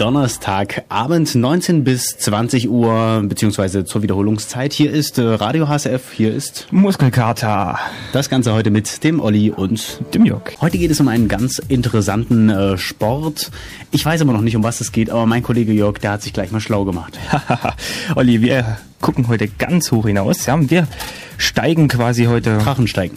Donnerstagabend, 19 bis 20 Uhr, beziehungsweise zur Wiederholungszeit. Hier ist Radio HSF, hier ist Muskelkater. Das Ganze heute mit dem Olli und dem Jörg. Heute geht es um einen ganz interessanten Sport. Ich weiß aber noch nicht, um was es geht, aber mein Kollege Jörg, der hat sich gleich mal schlau gemacht. Olli, wir gucken heute ganz hoch hinaus. Ja, wir steigen quasi heute... Drachensteigen.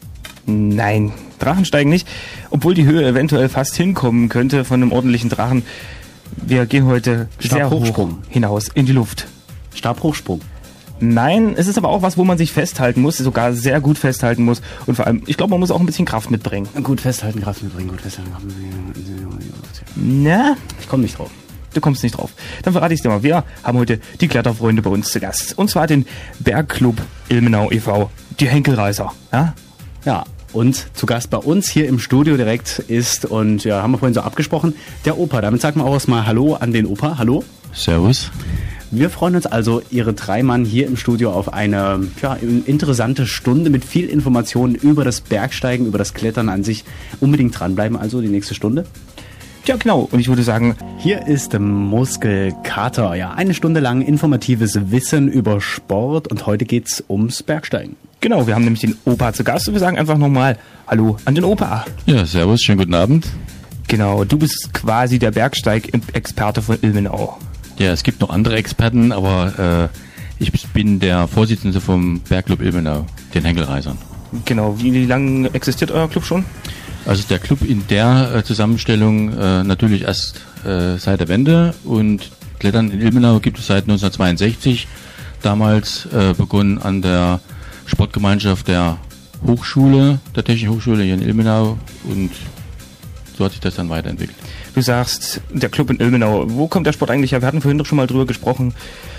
Nein, Drachensteigen nicht. Obwohl die Höhe eventuell fast hinkommen könnte von einem ordentlichen Drachen. Wir gehen heute sehr hoch hinaus in die Luft. Stabhochsprung. Nein, es ist aber auch was, wo man sich festhalten muss, sogar sehr gut festhalten muss. Und vor allem, ich glaube, man muss auch ein bisschen Kraft mitbringen. Gut festhalten, Kraft mitbringen, gut festhalten, Kraft mitbringen. Na? Ich komme nicht drauf. Du kommst nicht drauf. Dann verrate ich es dir mal. Wir haben heute die Kletterfreunde bei uns zu Gast. Und zwar den Bergclub Ilmenau e.V., die Henkelreiser. Ja? Ja, und zu Gast bei uns hier im Studio direkt ist, und ja, haben wir vorhin so abgesprochen, der Opa. Damit sagen wir auch erstmal Hallo an den Opa. Hallo. Servus. Wir freuen uns also, Ihre drei Mann hier im Studio auf eine interessante Stunde mit viel Informationen über das Bergsteigen, über das Klettern an sich. Unbedingt dranbleiben, also die nächste Stunde. Ja, genau. Und ich würde sagen, hier ist Muskelkater. Ja, eine Stunde lang informatives Wissen über Sport, und heute geht's ums Bergsteigen. Genau, wir haben nämlich den Opa zu Gast und wir sagen einfach nochmal Hallo an den Opa. Ja, servus, schönen guten Abend. Genau, du bist quasi der Bergsteig-Experte von Ilmenau. Ja, es gibt noch andere Experten, aber ich bin der Vorsitzende vom Bergclub Ilmenau, den Henkelreisern. Genau, wie lange existiert euer Club schon? Also der Club in der Zusammenstellung natürlich erst seit der Wende, und Klettern in Ilmenau gibt es seit 1962. Damals begonnen an der Sportgemeinschaft der Hochschule, der Technischen Hochschule hier in Ilmenau, und so hat sich das dann weiterentwickelt. Du sagst, der Club in Ilmenau, wo kommt der Sport eigentlich her? Wir hatten vorhin doch schon mal drüber gesprochen,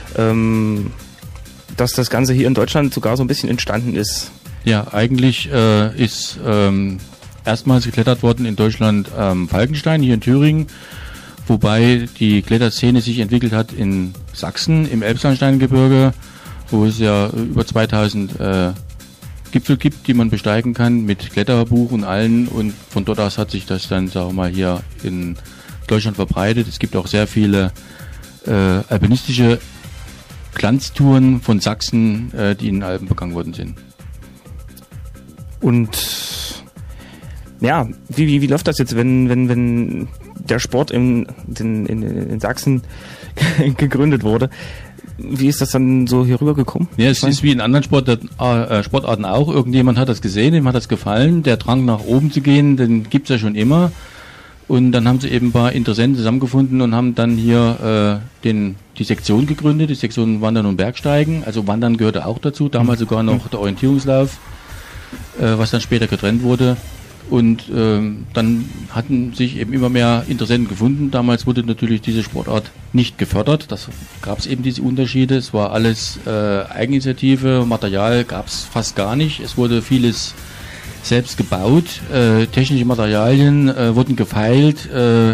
dass das Ganze hier in Deutschland sogar so ein bisschen entstanden ist. Ja, eigentlich ist erstmals geklettert worden in Deutschland Falkenstein, hier in Thüringen, wobei die Kletterszene sich entwickelt hat in Sachsen, im Elbsandsteingebirge, wo es ja über 2000 Gipfel gibt, die man besteigen kann mit Kletterbuch und allen, und von dort aus hat sich das dann, sagen wir mal, hier in Deutschland verbreitet. Es gibt auch sehr viele alpinistische Glanztouren von Sachsen, die in den Alpen begangen worden sind. Und ja, wie läuft das jetzt, wenn der Sport in Sachsen gegründet wurde? Wie ist das dann so hier rübergekommen? Ja, es ist wie in anderen Sportarten auch. Irgendjemand hat das gesehen, ihm hat das gefallen. Der Drang nach oben zu gehen, den gibt's ja schon immer. Und dann haben sie eben ein paar Interessenten zusammengefunden und haben dann hier die Sektion gegründet, die Sektion Wandern und Bergsteigen. Also Wandern gehörte auch dazu, damals sogar noch der Orientierungslauf, was dann später getrennt wurde. Und dann hatten sich eben immer mehr Interessenten gefunden. Damals wurde natürlich diese Sportart nicht gefördert. Das gab es eben diese Unterschiede. Es war alles Eigeninitiative. Material gab es fast gar nicht. Es wurde vieles selbst gebaut. Technische Materialien wurden gefeilt,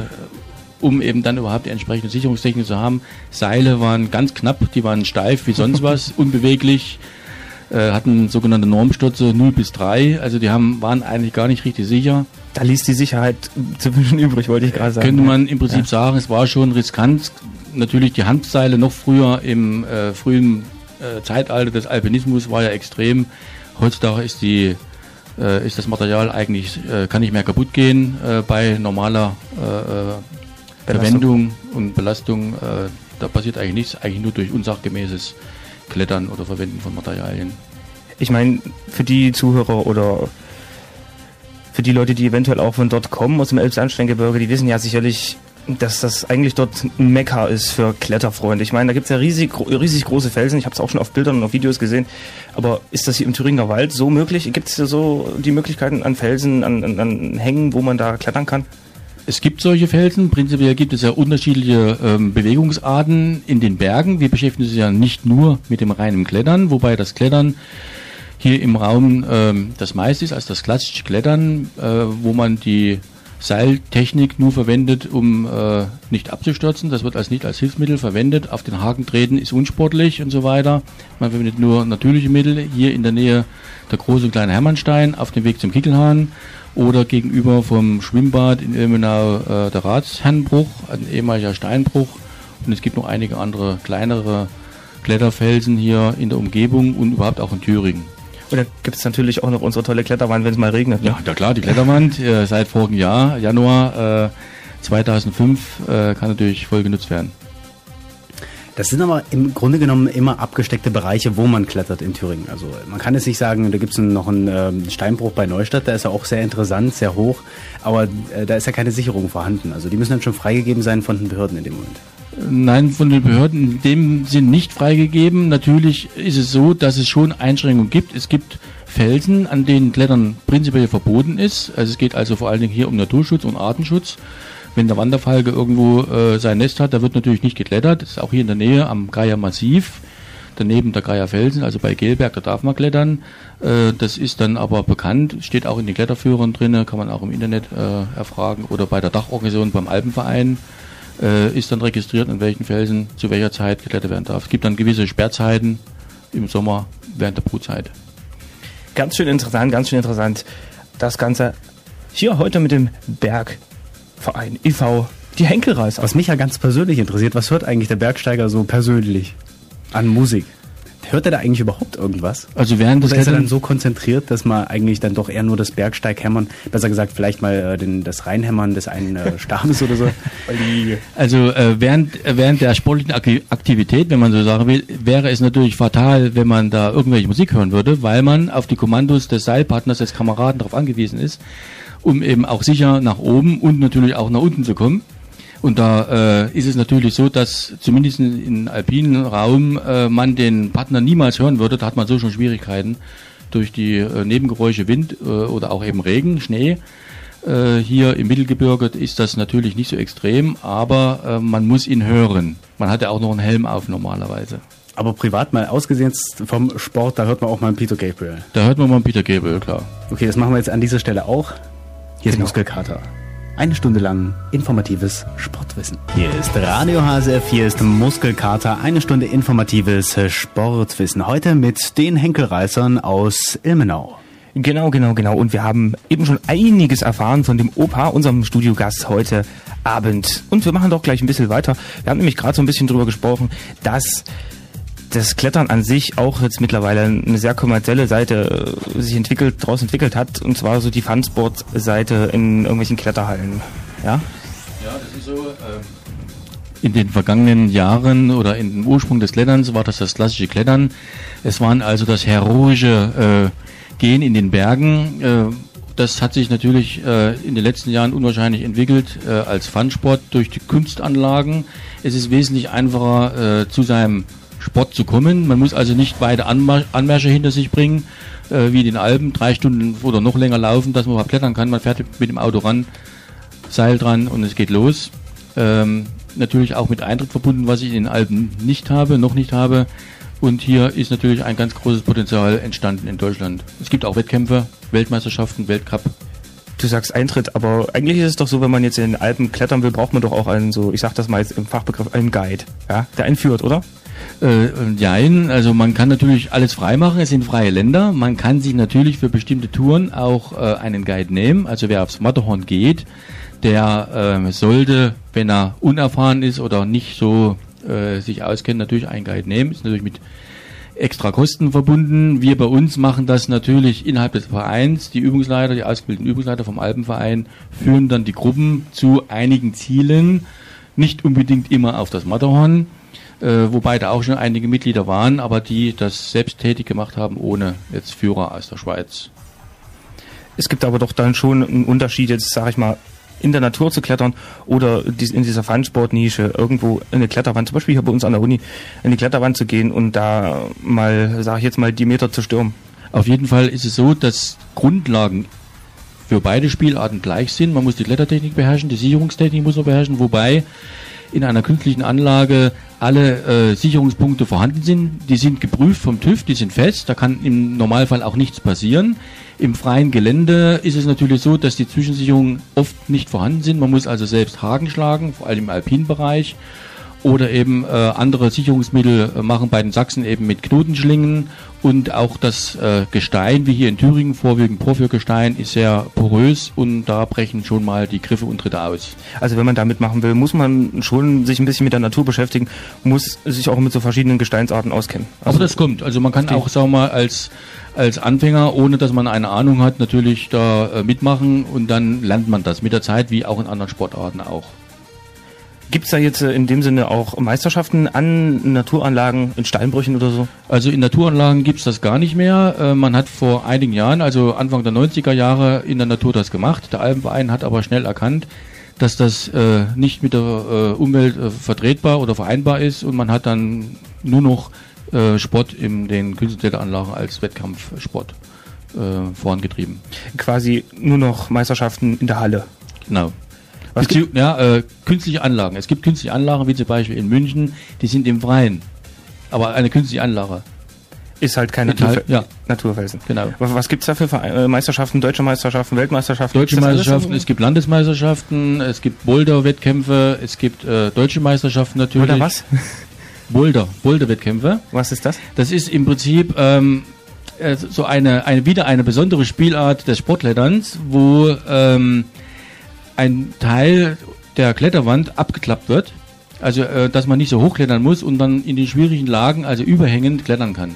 um eben dann überhaupt die entsprechende Sicherungstechnik zu haben. Seile waren ganz knapp, die waren steif wie sonst was, unbeweglich. Hatten sogenannte Normstürze 0 bis 3, also die waren eigentlich gar nicht richtig sicher. Da ließ die Sicherheit zu wünschen übrig, wollte ich gerade sagen. Könnte man im Prinzip sagen, es war schon riskant. Natürlich die Handseile noch früher im frühen Zeitalter des Alpinismus war ja extrem. Heutzutage ist das Material eigentlich, kann nicht mehr kaputt gehen bei normaler Verwendung und Belastung. Da passiert eigentlich nichts, eigentlich nur durch unsachgemäßes Klettern oder Verwenden von Materialien. Ich meine, für die Zuhörer oder für die Leute, die eventuell auch von dort kommen, aus dem Elbsandsteingebirge, die wissen ja sicherlich, dass das eigentlich dort ein Mekka ist für Kletterfreunde. Ich meine, da gibt es ja riesig große Felsen, ich habe es auch schon auf Bildern und auf Videos gesehen, aber ist das hier im Thüringer Wald so möglich? Gibt es da so die Möglichkeiten an Felsen, an Hängen, wo man da klettern kann? Es gibt solche Felsen. Prinzipiell gibt es ja unterschiedliche Bewegungsarten in den Bergen. Wir beschäftigen uns ja nicht nur mit dem reinen Klettern, wobei das Klettern hier im Raum das meiste ist als das klassische Klettern, wo man die Seiltechnik nur verwendet, um nicht abzustürzen. Das wird nicht als Hilfsmittel verwendet. Auf den Haken treten ist unsportlich und so weiter. Man verwendet nur natürliche Mittel. Hier in der Nähe der große und kleine Hermannstein auf dem Weg zum Kickelhahn, oder gegenüber vom Schwimmbad in Ilmenau der Ratsherrenbruch, ein ehemaliger Steinbruch. Und es gibt noch einige andere kleinere Kletterfelsen hier in der Umgebung und überhaupt auch in Thüringen. Und da gibt es natürlich auch noch unsere tolle Kletterwand, wenn es mal regnet. Ne? Ja, klar, die Kletterwand seit vorigen Jahr, Januar 2005, kann natürlich voll genutzt werden. Das sind aber im Grunde genommen immer abgesteckte Bereiche, wo man klettert in Thüringen. Also man kann jetzt nicht sagen, da gibt es noch einen Steinbruch bei Neustadt, der ist ja auch sehr interessant, sehr hoch, aber da ist ja keine Sicherung vorhanden. Also die müssen dann schon freigegeben sein von den Behörden in dem Moment. Nein, von den Behörden in dem Sinn nicht freigegeben. Natürlich ist es so, dass es schon Einschränkungen gibt. Es gibt Felsen, an denen Klettern prinzipiell verboten ist. Also es geht also vor allen Dingen hier um Naturschutz und Artenschutz. Wenn der Wanderfalke irgendwo sein Nest hat, da wird natürlich nicht geklettert. Das ist auch hier in der Nähe am Geier Massiv, daneben der Geier Felsen, also bei Gelberg, da darf man klettern. Das ist dann aber bekannt, steht auch in den Kletterführern drin, kann man auch im Internet erfragen. Oder bei der Dachorganisation beim Alpenverein ist dann registriert, an welchen Felsen zu welcher Zeit geklettert werden darf. Es gibt dann gewisse Sperrzeiten im Sommer während der Brutzeit. Ganz schön interessant. Das Ganze hier heute mit dem Bergverein e.V. die Henkelreißer. Was mich ja ganz persönlich interessiert, was hört eigentlich der Bergsteiger so persönlich an Musik? Hört er da eigentlich überhaupt irgendwas? Also während des Oder ist er dann so konzentriert, dass man eigentlich dann doch eher nur das Bergsteighämmern, besser gesagt vielleicht mal das Reinhämmern des einen Stabes oder so? Also während der sportlichen Aktivität, wenn man so sagen will, wäre es natürlich fatal, wenn man da irgendwelche Musik hören würde, weil man auf die Kommandos des Seilpartners, des Kameraden darauf angewiesen ist, um eben auch sicher nach oben und natürlich auch nach unten zu kommen. Und da ist es natürlich so, dass zumindest im alpinen Raum man den Partner niemals hören würde. Da hat man so schon Schwierigkeiten durch die Nebengeräusche Wind oder auch eben Regen, Schnee. Hier im Mittelgebirge ist das natürlich nicht so extrem, aber man muss ihn hören. Man hat ja auch noch einen Helm auf normalerweise. Aber privat mal ausgesehen vom Sport, da hört man auch mal einen Peter Gabriel. Da hört man mal einen Peter Gabriel, klar. Okay, das machen wir jetzt an dieser Stelle auch. Hier ist Muskelkater. Eine Stunde lang informatives Sportwissen. Hier ist Radio HSF, hier ist Muskelkater, eine Stunde informatives Sportwissen. Heute mit den Henkelreißern aus Ilmenau. Genau. Und wir haben eben schon einiges erfahren von dem Opa, unserem Studiogast heute Abend. Und wir machen doch gleich ein bisschen weiter. Wir haben nämlich gerade so ein bisschen drüber gesprochen, dass das Klettern an sich auch jetzt mittlerweile eine sehr kommerzielle Seite sich daraus entwickelt hat, und zwar so die Funsport-Seite in irgendwelchen Kletterhallen. Ja, das ist so. In den vergangenen Jahren oder in dem Ursprung des Kletterns war das klassische Klettern. Es waren also das heroische Gehen in den Bergen. Das hat sich natürlich in den letzten Jahren unwahrscheinlich entwickelt als Funsport durch die Kunstanlagen. Es ist wesentlich einfacher zu seinem Sport zu kommen. Man muss also nicht weite Anmärsche hinter sich bringen, wie in den Alpen, 3 Stunden oder noch länger laufen, dass man überhaupt klettern kann. Man fährt mit dem Auto ran, Seil dran und es geht los. Natürlich auch mit Eintritt verbunden, was ich in den Alpen noch nicht habe. Und hier ist natürlich ein ganz großes Potenzial entstanden in Deutschland. Es gibt auch Wettkämpfe, Weltmeisterschaften, Weltcup. Du sagst Eintritt, aber eigentlich ist es doch so, wenn man jetzt in den Alpen klettern will, braucht man doch auch einen, so, ich sag das mal jetzt im Fachbegriff, einen Guide, ja, der einen führt, oder? Nein, also man kann natürlich alles frei machen, es sind freie Länder. Man kann sich natürlich für bestimmte Touren auch einen Guide nehmen. Also wer aufs Matterhorn geht, der sollte, wenn er unerfahren ist oder nicht so sich auskennt, natürlich einen Guide nehmen. Ist natürlich mit extra Kosten verbunden. Wir bei uns machen das natürlich innerhalb des Vereins. Die Übungsleiter, die ausgebildeten Übungsleiter vom Alpenverein führen dann die Gruppen zu einigen Zielen. Nicht unbedingt immer auf das Matterhorn. Wobei da auch schon einige Mitglieder waren, aber die das selbsttätig gemacht haben, ohne jetzt Führer aus der Schweiz. Es gibt aber doch dann schon einen Unterschied, jetzt sage ich mal, in der Natur zu klettern oder in dieser Funsport-Nische irgendwo in eine Kletterwand, zum Beispiel hier bei uns an der Uni, in die Kletterwand zu gehen und da mal, sage ich jetzt mal, die Meter zu stürmen. Auf jeden Fall ist es so, dass Grundlagen für beide Spielarten gleich sind. Man muss die Klettertechnik beherrschen, die Sicherungstechnik muss man beherrschen, wobei in einer künstlichen Anlage alle Sicherungspunkte vorhanden sind. Die sind geprüft vom TÜV, die sind fest, da kann im Normalfall auch nichts passieren. Im freien Gelände ist es natürlich so, dass die Zwischensicherungen oft nicht vorhanden sind. Man muss also selbst Haken schlagen, vor allem im alpinen Bereich. Oder eben andere Sicherungsmittel machen bei den Sachsen eben mit Knotenschlingen. Und auch das Gestein, wie hier in Thüringen, vorwiegend Porphyrgestein, ist sehr porös und da brechen schon mal die Griffe und Tritte aus. Also wenn man da mitmachen will, muss man schon sich ein bisschen mit der Natur beschäftigen, muss sich auch mit so verschiedenen Gesteinsarten auskennen. Also aber das kommt. Also man kann auch, sagen wir mal, als Anfänger, ohne dass man eine Ahnung hat, natürlich da mitmachen und dann lernt man das mit der Zeit, wie auch in anderen Sportarten auch. Gibt es da jetzt in dem Sinne auch Meisterschaften an Naturanlagen, in Steinbrüchen oder so? Also in Naturanlagen gibt es das gar nicht mehr. Man hat vor einigen Jahren, also Anfang der 90er Jahre, in der Natur das gemacht. Der Alpenverein hat aber schnell erkannt, dass das nicht mit der Umwelt vertretbar oder vereinbar ist und man hat dann nur noch Sport in den Künstlerkletteranlagen als Wettkampfsport vorangetrieben. Quasi nur noch Meisterschaften in der Halle. Genau. Künstliche Anlagen. Es gibt künstliche Anlagen, wie zum Beispiel in München, die sind im Freien. Aber eine künstliche Anlage ist halt kein Naturfelsen. Genau. Was gibt es da für Meisterschaften, deutsche Meisterschaften, Weltmeisterschaften? Deutsche Meisterschaften, es gibt Landesmeisterschaften, es gibt Boulder-Wettkämpfe, es gibt deutsche Meisterschaften natürlich. Boulder was? Boulder-Wettkämpfe. Was ist das? Das ist im Prinzip so wieder eine besondere Spielart des Sportkletterns, wo ein Teil der Kletterwand abgeklappt wird, also dass man nicht so hochklettern muss und dann in den schwierigen Lagen, also überhängend, klettern kann.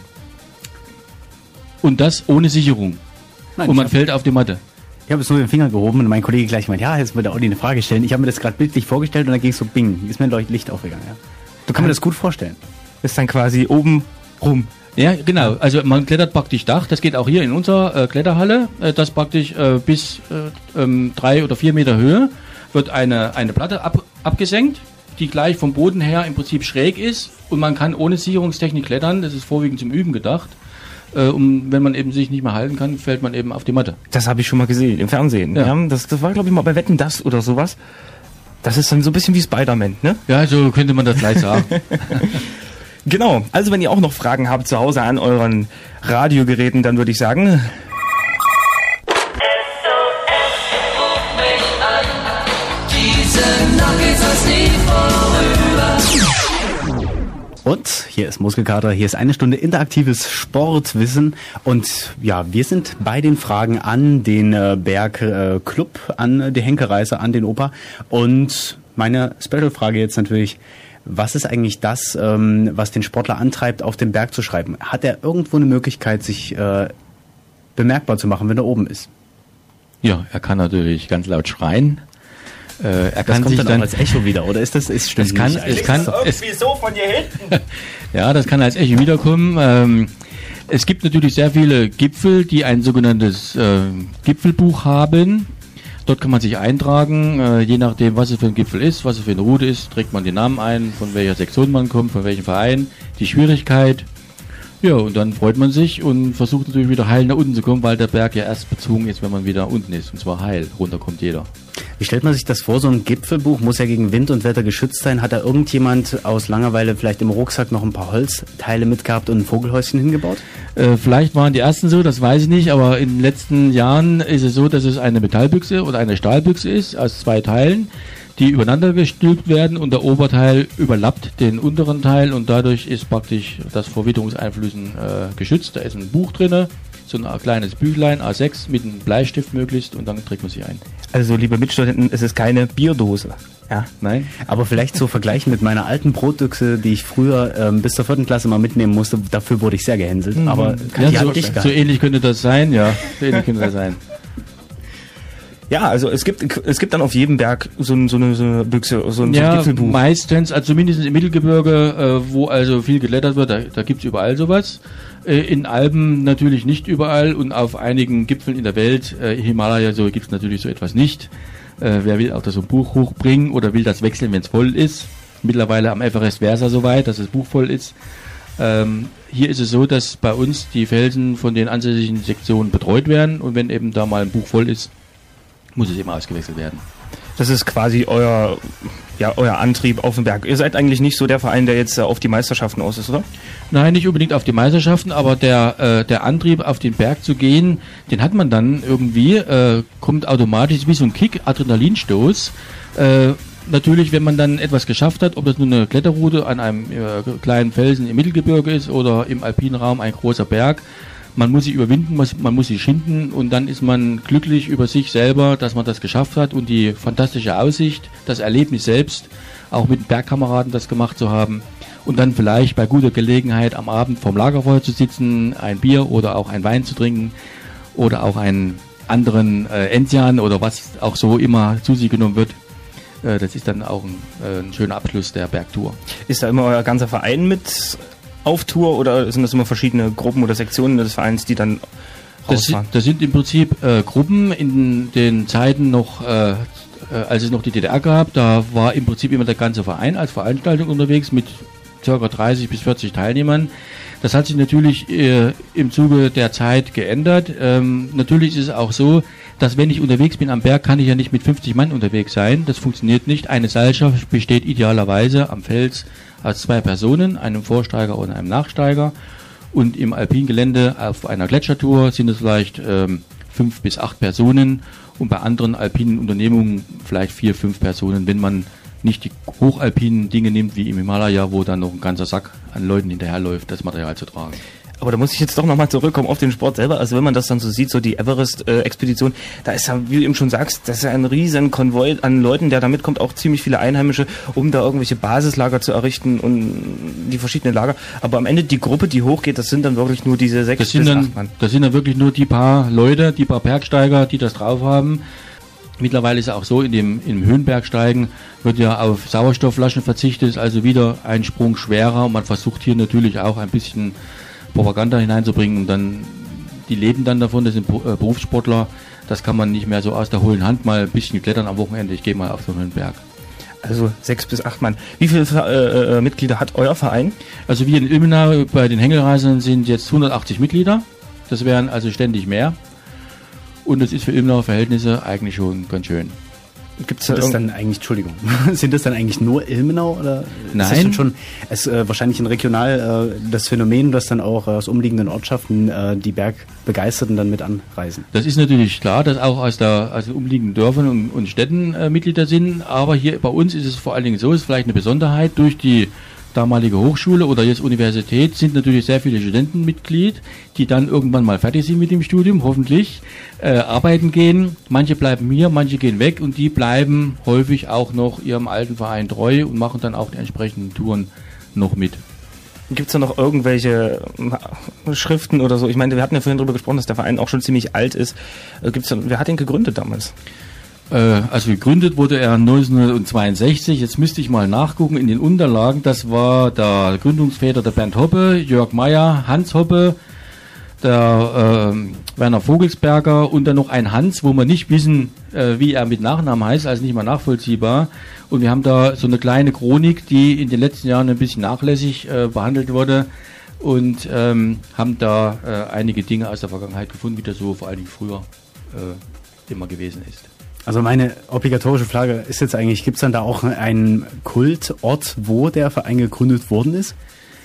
Und das ohne Sicherung. Nein, und man fällt auf die Matte. Ich habe es nur den Finger gehoben und mein Kollege gleich meint, ja, jetzt wird der Audi eine Frage stellen. Ich habe mir das gerade bildlich vorgestellt und dann ging es so bing, ist mir ein Licht aufgegangen. Ja. Du kannst mir das gut vorstellen. Ist dann quasi oben rum. Ja, genau. Also man klettert praktisch Dach. Das geht auch hier in unserer Kletterhalle. Das praktisch bis 3 oder 4 Meter Höhe wird eine Platte abgesenkt, die gleich vom Boden her im Prinzip schräg ist und man kann ohne Sicherungstechnik klettern. Das ist vorwiegend zum Üben gedacht. Und wenn man eben sich nicht mehr halten kann, fällt man eben auf die Matte. Das habe ich schon mal gesehen im Fernsehen. Ja. Ja, das war, glaube ich, mal bei Wetten, das oder sowas. Das ist dann so ein bisschen wie Spider-Man, ne? Ja, so könnte man das gleich sagen. Genau, also wenn ihr auch noch Fragen habt zu Hause an euren Radiogeräten, dann würde ich sagen... Und hier ist Muskelkater, hier ist eine Stunde interaktives Sportwissen und ja, wir sind bei den Fragen an den Bergclub, an die Henkereise, an den Opa und meine Special-Frage jetzt natürlich, was ist eigentlich das, was den Sportler antreibt, auf den Berg zu schreiben? Hat er irgendwo eine Möglichkeit, sich bemerkbar zu machen, wenn er oben ist? Ja, er kann natürlich ganz laut schreien. Das kann kommt sich dann auch als Echo wieder, oder ist das stimmt es kann, nicht? Es kann irgendwie so von hier hinten. Ja, das kann als Echo wiederkommen. Es gibt natürlich sehr viele Gipfel, die ein sogenanntes Gipfelbuch haben. Dort kann man sich eintragen, je nachdem, was es für ein Gipfel ist, was es für eine Route ist, trägt man den Namen ein, von welcher Sektion man kommt, von welchem Verein, die Schwierigkeit. Ja, und dann freut man sich und versucht natürlich wieder heil nach unten zu kommen, weil der Berg ja erst bezogen ist, wenn man wieder unten ist. Und zwar heil. Runter kommt jeder. Wie stellt man sich das vor? So ein Gipfelbuch muss ja gegen Wind und Wetter geschützt sein. Hat da irgendjemand aus Langeweile vielleicht im Rucksack noch ein paar Holzteile mitgehabt und ein Vogelhäuschen hingebaut? Vielleicht waren die ersten so, das weiß ich nicht. Aber in den letzten Jahren ist es so, dass es eine Metallbüchse oder eine Stahlbüchse ist aus 2 Teilen, die übereinander gestülpt werden und der Oberteil überlappt den unteren Teil und dadurch ist praktisch das vor Witterungseinflüssen geschützt. Da ist ein Buch drin, so ein kleines Büchlein, A6 mit einem Bleistift möglichst und dann trägt man sich ein. Also liebe Mitstudenten, es ist keine Bierdose. Ja, nein. Aber vielleicht so vergleichen mit meiner alten Brotbüchse, die ich früher bis zur 4. Klasse mal mitnehmen musste. Dafür wurde ich sehr gehänselt. Mhm. Aber ja, so ähnlich könnte das sein, ja. So ähnlich könnte das sein. Ja, also es gibt dann auf jedem Berg so eine Büchse, so ein Gipfelbuch. Meistens, also zumindest im Mittelgebirge, wo also viel geklettert wird, da gibt's überall sowas. In Alpen natürlich nicht überall und auf einigen Gipfeln in der Welt, Himalaya, so gibt's natürlich so etwas nicht. Wer will auch das so ein Buch hochbringen oder will das wechseln, wenn es voll ist? Mittlerweile am Everest wäre es ja soweit, dass das Buch voll ist. Hier ist es so, dass bei uns die Felsen von den ansässigen Sektionen betreut werden und wenn eben da mal ein Buch voll ist, muss es immer ausgewechselt werden. Das ist quasi euer Antrieb auf dem Berg. Ihr seid eigentlich nicht so der Verein, der jetzt auf die Meisterschaften aus ist, oder? Nein, nicht unbedingt auf die Meisterschaften, aber der Antrieb, auf den Berg zu gehen, den hat man dann irgendwie, kommt automatisch wie so ein Kick, Adrenalinstoß. natürlich, wenn man dann etwas geschafft hat, ob das nur eine Kletterroute an einem kleinen Felsen im Mittelgebirge ist oder im alpinen Raum ein großer Berg, man muss sich überwinden, man muss sich schinden und dann ist man glücklich über sich selber, dass man das geschafft hat und die fantastische Aussicht, das Erlebnis selbst, auch mit Bergkameraden das gemacht zu haben und dann vielleicht bei guter Gelegenheit am Abend vorm Lagerfeuer zu sitzen, ein Bier oder auch ein Wein zu trinken oder auch einen anderen Enzian oder was auch so immer zu sich genommen wird. Das ist dann auch ein schöner Abschluss der Bergtour. Ist da immer euer ganzer Verein mit auf Tour oder sind das immer verschiedene Gruppen oder Sektionen des Vereins, die dann rausfahren? Das sind im Prinzip Gruppen in den Zeiten noch, als es noch die DDR gab, da war im Prinzip immer der ganze Verein als Veranstaltung unterwegs mit ca. 30 bis 40 Teilnehmern. Das hat sich natürlich im Zuge der Zeit geändert. Natürlich ist es auch so, dass wenn ich unterwegs bin am Berg, kann ich ja nicht mit 50 Mann unterwegs sein. Das funktioniert nicht. Eine Seilschaft besteht idealerweise am Fels aus 2 Personen, einem Vorsteiger und einem Nachsteiger. Und im Alpingelände auf einer Gletschertour sind es vielleicht 5 bis 8 Personen und bei anderen alpinen Unternehmungen vielleicht 4, 5 Personen, wenn man nicht die hochalpinen Dinge nimmt, wie im Himalaya, wo dann noch ein ganzer Sack an Leuten hinterherläuft, das Material zu tragen. Aber da muss ich jetzt doch nochmal zurückkommen auf den Sport selber. Also wenn man das dann so sieht, so die Everest-Expedition, da ist ja, wie du eben schon sagst, das ist ja ein riesen Konvoi an Leuten, der da mitkommt, auch ziemlich viele Einheimische, um da irgendwelche Basislager zu errichten und die verschiedenen Lager. Aber am Ende die Gruppe, die hochgeht, das sind dann wirklich nur diese 6 bis 8 Mann. Das sind dann wirklich nur die paar Leute, die paar Bergsteiger, die das drauf haben. Mittlerweile ist es auch so, im Höhenbergsteigen wird ja auf Sauerstoffflaschen verzichtet, ist also wieder ein Sprung schwerer und man versucht hier natürlich auch ein bisschen Propaganda hineinzubringen und dann, die leben dann davon, das sind Berufssportler, das kann man nicht mehr so aus der hohlen Hand mal ein bisschen klettern am Wochenende, ich gehe mal auf so einen Berg. Also 6 bis 8 Mann. Wie viele Mitglieder hat euer Verein? Also wir in Ilmenau bei den Hengelreisern sind jetzt 180 Mitglieder, das wären also ständig mehr. Und das ist für Ilmenauer Verhältnisse eigentlich schon ganz schön. Gibt's da das dann eigentlich, Entschuldigung, sind das dann eigentlich nur Ilmenau oder Nein. Ist das schon wahrscheinlich ein regional das Phänomen, dass dann auch aus umliegenden Ortschaften die Bergbegeisterten dann mit anreisen? Das ist natürlich klar, dass auch aus den umliegenden Dörfern und Städten Mitglieder sind, aber hier bei uns ist es vor allen Dingen so, ist vielleicht eine Besonderheit, durch die damalige Hochschule oder jetzt Universität sind natürlich sehr viele Studenten Mitglied, die dann irgendwann mal fertig sind mit dem Studium, hoffentlich, arbeiten gehen. Manche bleiben hier, manche gehen weg und die bleiben häufig auch noch ihrem alten Verein treu und machen dann auch die entsprechenden Touren noch mit. Gibt es da noch irgendwelche Schriften oder so? Ich meine, wir hatten ja vorhin darüber gesprochen, dass der Verein auch schon ziemlich alt ist. Wer hat ihn gegründet damals? Also gegründet wurde er 1962, jetzt müsste ich mal nachgucken in den Unterlagen, das war der Gründungsväter der Bernd Hoppe, Jörg Meyer, Hans Hoppe, der Werner Vogelsberger und dann noch ein Hans, wo wir nicht wissen, wie er mit Nachnamen heißt, also nicht mal nachvollziehbar. Und wir haben da so eine kleine Chronik, die in den letzten Jahren ein bisschen nachlässig behandelt wurde und haben da einige Dinge aus der Vergangenheit gefunden, wie das so vor allen Dingen früher immer gewesen ist. Also meine obligatorische Frage ist jetzt eigentlich, gibt es dann da auch einen Kultort, wo der Verein gegründet worden ist?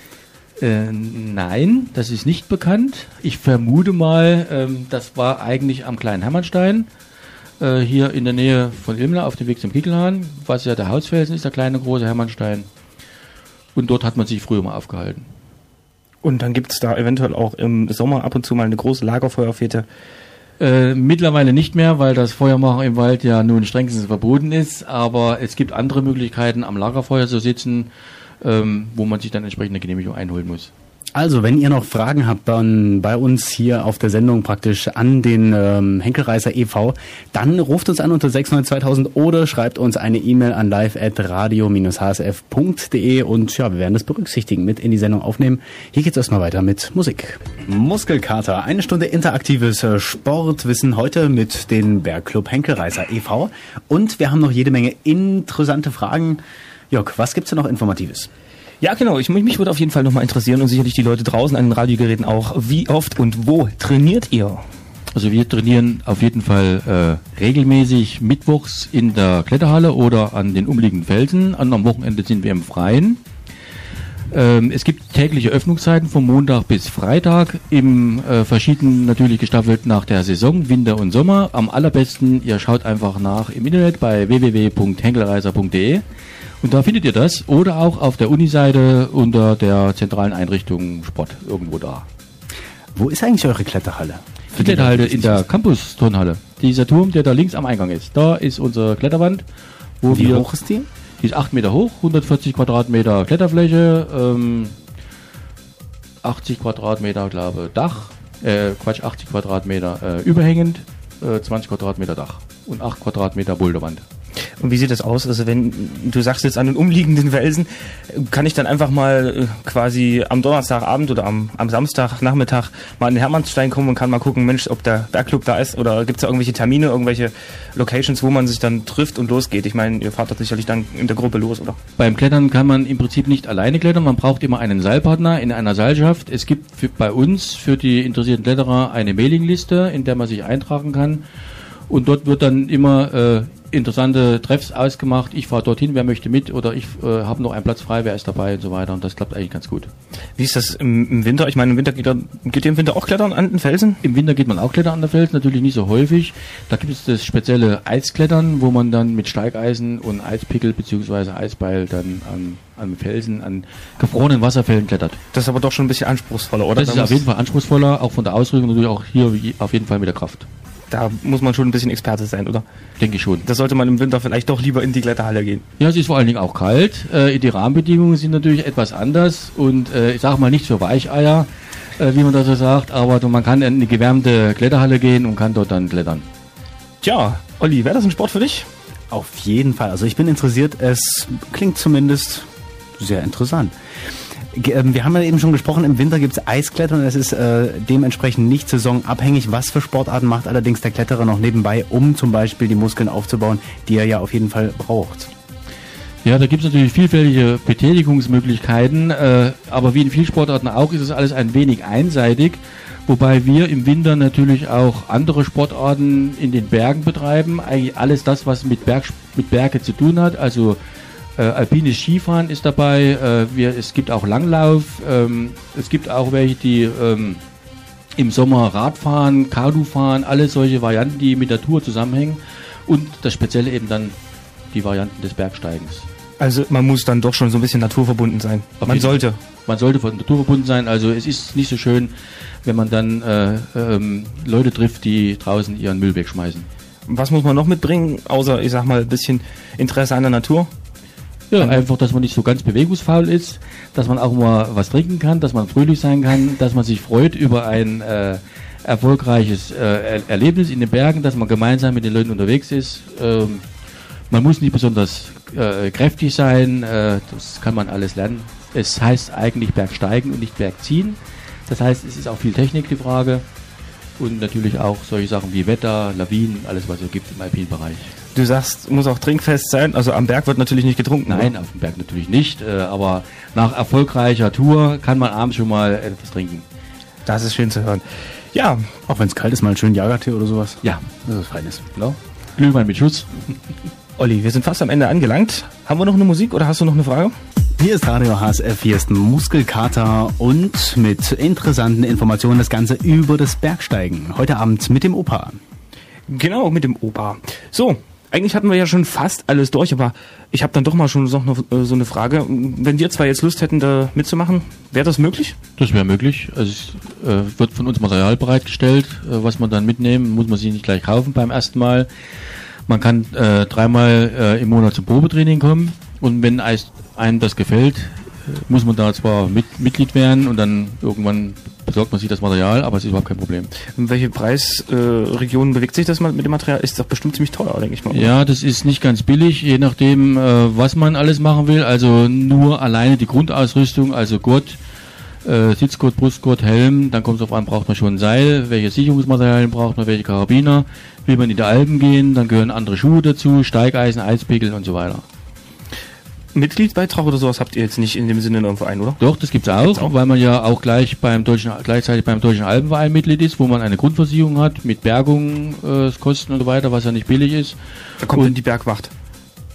Nein, das ist nicht bekannt. Ich vermute mal, das war eigentlich am kleinen Hermannstein, hier in der Nähe von Ilmenau auf dem Weg zum Kickelhahn, was ja der Hausfelsen ist, der kleine große Hermannstein. Und dort hat man sich früher mal aufgehalten. Und dann gibt es da eventuell auch im Sommer ab und zu mal eine große Lagerfeuerfete. Mittlerweile nicht mehr, weil das Feuermachen im Wald ja nun strengstens verboten ist, aber es gibt andere Möglichkeiten, am Lagerfeuer zu sitzen, wo man sich dann entsprechende Genehmigung einholen muss. Also, wenn ihr noch Fragen habt dann bei uns hier auf der Sendung praktisch an den Henkelreiser e.V., dann ruft uns an unter 692.000 oder schreibt uns eine E-Mail an live@radio-hsf.de und ja, wir werden das berücksichtigen, mit in die Sendung aufnehmen. Hier geht's erstmal weiter mit Musik. Muskelkater, 1 Stunde interaktives Sportwissen heute mit dem Bergclub Henkelreiser e.V. Und wir haben noch jede Menge interessante Fragen. Jörg, was gibt's denn noch Informatives? Ja, genau. Mich würde auf jeden Fall nochmal interessieren und sicherlich die Leute draußen an den Radiogeräten auch. Wie oft und wo trainiert ihr? Also wir trainieren auf jeden Fall regelmäßig mittwochs in der Kletterhalle oder an den umliegenden Felsen. Am Wochenende sind wir im Freien. Es gibt tägliche Öffnungszeiten von Montag bis Freitag, im verschiedenen natürlich gestaffelt nach der Saison, Winter und Sommer. Am allerbesten, ihr schaut einfach nach im Internet bei www.henkelreiser.de und da findet ihr das oder auch auf der Uniseite unter der zentralen Einrichtung Sport, irgendwo da. Wo ist eigentlich eure Kletterhalle? Die Kletterhalle in der Campus-Turnhalle. Dieser Turm, der da links am Eingang ist. Da ist unsere Kletterwand. Wie hoch ist die? Die ist 8 Meter hoch, 140 Quadratmeter Kletterfläche, 80 Quadratmeter, glaube Dach, 80 Quadratmeter überhängend, 20 Quadratmeter Dach und 8 Quadratmeter Boulderwand. Und wie sieht das aus? Also wenn du sagst jetzt an den umliegenden Felsen, kann ich dann einfach mal quasi am Donnerstagabend oder am Samstagnachmittag mal an den Hermannsstein kommen und kann mal gucken, Mensch, ob der Bergclub da ist oder gibt es da irgendwelche Termine, irgendwelche Locations, wo man sich dann trifft und losgeht? Ich meine, ihr fahrt doch sicherlich dann in der Gruppe los, oder? Beim Klettern kann man im Prinzip nicht alleine klettern, man braucht immer einen Seilpartner in einer Seilschaft. Es gibt bei uns für die interessierten Kletterer eine Mailingliste, in der man sich eintragen kann und dort wird dann immer interessante Treffs ausgemacht. Ich fahre dorthin, wer möchte mit oder ich habe noch einen Platz frei, wer ist dabei und so weiter und das klappt eigentlich ganz gut. Wie ist das im Winter? Ich meine, im Winter geht ihr im Winter auch klettern an den Felsen? Im Winter geht man auch klettern an den Felsen, natürlich nicht so häufig. Da gibt es das spezielle Eisklettern, wo man dann mit Steigeisen und Eispickel bzw. Eisbeil dann an Felsen, an gefrorenen Wasserfällen klettert. Das ist aber doch schon ein bisschen anspruchsvoller, oder? Das ist auf jeden Fall anspruchsvoller, auch von der Ausrüstung natürlich auch hier auf jeden Fall mit der Kraft. Da muss man schon ein bisschen Experte sein, oder? Denke ich schon. Da sollte man im Winter vielleicht doch lieber in die Kletterhalle gehen. Ja, es ist vor allen Dingen auch kalt. Die Rahmenbedingungen sind natürlich etwas anders und ich sage mal nicht für Weicheier, wie man das so sagt, aber man kann in eine gewärmte Kletterhalle gehen und kann dort dann klettern. Tja, Olli, wäre das ein Sport für dich? Auf jeden Fall. Also ich bin interessiert. Es klingt zumindest sehr interessant. Wir haben ja eben schon gesprochen, im Winter gibt es Eisklettern und es ist dementsprechend nicht saisonabhängig. Was für Sportarten macht allerdings der Kletterer noch nebenbei, um zum Beispiel die Muskeln aufzubauen, die er ja auf jeden Fall braucht? Ja, da gibt es natürlich vielfältige Betätigungsmöglichkeiten, aber wie in vielen Sportarten auch ist es alles ein wenig einseitig, wobei wir im Winter natürlich auch andere Sportarten in den Bergen betreiben. Eigentlich alles das, was mit Berge zu tun hat, also alpines Skifahren ist dabei, es gibt auch Langlauf, es gibt auch welche, die im Sommer Radfahren, Kanufahren, alle solche Varianten, die mit der Tour zusammenhängen und das Spezielle eben dann die Varianten des Bergsteigens. Also man muss dann doch schon so ein bisschen naturverbunden sein. Man sollte von naturverbunden sein, also es ist nicht so schön, wenn man dann Leute trifft, die draußen ihren Müll wegschmeißen. Was muss man noch mitbringen, außer, ich sag mal, ein bisschen Interesse an der Natur? Ja, einfach, dass man nicht so ganz bewegungsfaul ist, dass man auch mal was trinken kann, dass man fröhlich sein kann, dass man sich freut über ein erfolgreiches Erlebnis in den Bergen, dass man gemeinsam mit den Leuten unterwegs ist. Man muss nicht besonders kräftig sein, das kann man alles lernen. Es heißt eigentlich Bergsteigen und nicht Bergziehen. Das heißt, es ist auch viel Technik die Frage und natürlich auch solche Sachen wie Wetter, Lawinen, alles was es gibt im alpinen Bereich. Du sagst, muss auch trinkfest sein, also am Berg wird natürlich nicht getrunken. Nein, auf dem Berg natürlich nicht, aber nach erfolgreicher Tour kann man abends schon mal etwas trinken. Das ist schön zu hören. Ja. Auch wenn es kalt ist, mal einen schönen Jagertee oder sowas. Ja, das ist Feines. Genau. Glühwein mit Schuss. Olli, wir sind fast am Ende angelangt. Haben wir noch eine Musik oder hast du noch eine Frage? Hier ist Radio HSF, hier ist Muskelkater und mit interessanten Informationen das Ganze über das Bergsteigen. Heute Abend mit dem Opa. Genau, mit dem Opa. So, eigentlich hatten wir ja schon fast alles durch, aber ich habe dann doch mal schon noch so eine Frage. Wenn wir zwei jetzt Lust hätten, da mitzumachen, wäre das möglich? Das wäre möglich. Also es wird von uns Material bereitgestellt, was man dann mitnehmen, muss man sich nicht gleich kaufen beim ersten Mal. Man kann 3-mal im Monat zum Probetraining kommen und wenn einem das gefällt, muss man da zwar Mitglied werden und dann irgendwann besorgt man sich das Material, aber es ist überhaupt kein Problem. In welche Preisregionen bewegt sich das mit dem Material? Ist doch bestimmt ziemlich teuer, denke ich mal. Oder? Ja, das ist nicht ganz billig, je nachdem, was man alles machen will. Also nur alleine die Grundausrüstung, also Gurt, Sitzgurt, Brustgurt, Helm, dann kommt es auf an, braucht man schon ein Seil, welche Sicherungsmaterialien braucht man, welche Karabiner, will man in die Alpen gehen, dann gehören andere Schuhe dazu, Steigeisen, Eispickel und so weiter. Mitgliedsbeitrag oder sowas habt ihr jetzt nicht in dem Sinne in eurem Verein, oder? Doch, das gibt's auch, weil man ja auch gleichzeitig beim Deutschen Alpenverein Mitglied ist, wo man eine Grundversicherung hat mit Bergungskosten und so weiter, was ja nicht billig ist. Da kommt dann die Bergwacht.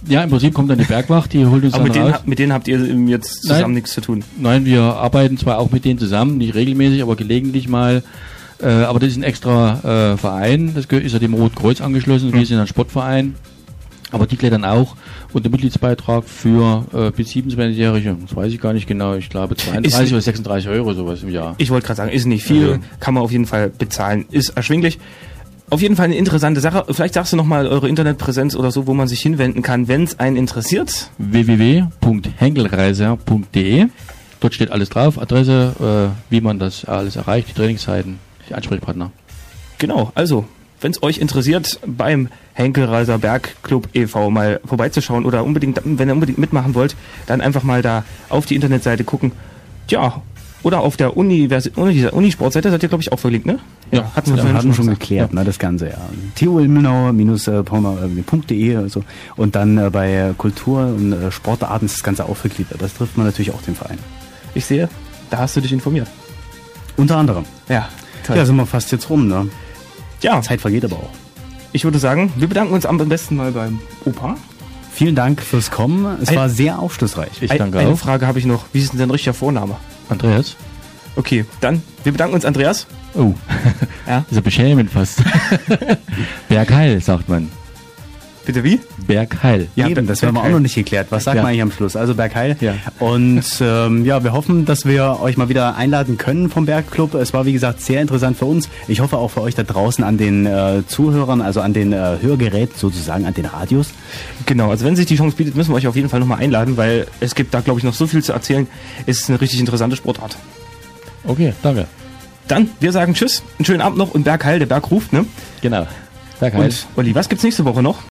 Ja, im Prinzip kommt dann die Bergwacht, die holt uns Aber dann raus. mit denen habt ihr jetzt zusammen nichts zu tun? Nein, wir arbeiten zwar auch mit denen zusammen, nicht regelmäßig, aber gelegentlich mal. Aber das ist ein extra Verein, das ist ja dem Roten Kreuz angeschlossen, wir sind ein Sportverein. Aber die klettern auch. Und der Mitgliedsbeitrag für bis 27-Jährige, das weiß ich gar nicht genau, ich glaube 32 oder 36 Euro sowas im Jahr. Ich wollte gerade sagen, ist nicht viel, kann man auf jeden Fall bezahlen, ist erschwinglich. Auf jeden Fall eine interessante Sache. Vielleicht sagst du nochmal eure Internetpräsenz oder so, wo man sich hinwenden kann, wenn es einen interessiert. www.henkelreiser.de. Dort steht alles drauf, Adresse, wie man das alles erreicht, die Trainingszeiten, die Ansprechpartner. Genau, also wenn es euch interessiert, beim Henkelreiser Bergclub e.V. mal vorbeizuschauen oder unbedingt, wenn ihr unbedingt mitmachen wollt, dann einfach mal da auf die Internetseite gucken. Tja, oder auf der Unisportseite seid ihr, glaube ich, auch verlinkt, ne? Ja, hatten wir schon geklärt, ne, das Ganze, ja. TU-Ilmenau-de also. Und dann bei Kultur und Sportarten ist das Ganze auch vergliedert. Das trifft man natürlich auch den Verein. Ich sehe, da hast du dich informiert. Unter anderem. Ja, toll. Ja, sind wir fast jetzt rum, ne? Ja. Zeit vergeht aber auch. Ich würde sagen, wir bedanken uns am besten mal beim Opa. Vielen Dank fürs Kommen. Es war sehr aufschlussreich. Ich danke auch. Eine Frage habe ich noch. Wie ist denn dein richtiger Vorname? Andreas? Okay, dann, wir bedanken uns, Andreas. Oh, ja. Das ist ja beschämend fast. Bergheil, sagt man. Bitte wie? Bergheil. Ja, eben, das haben wir auch noch nicht geklärt. Was sagt man eigentlich am Schluss? Also Bergheil. Ja. Und ja, wir hoffen, dass wir euch mal wieder einladen können vom Bergclub. Es war, wie gesagt, sehr interessant für uns. Ich hoffe auch für euch da draußen an den Zuhörern, also an den Hörgeräten sozusagen, an den Radios. Genau, also wenn sich die Chance bietet, müssen wir euch auf jeden Fall nochmal einladen, weil es gibt da, glaube ich, noch so viel zu erzählen. Es ist eine richtig interessante Sportart. Okay, danke. Dann, wir sagen Tschüss, einen schönen Abend noch und Bergheil, der Berg ruft, ne? Genau. Bergheil. Und Olli, was gibt's nächste Woche noch?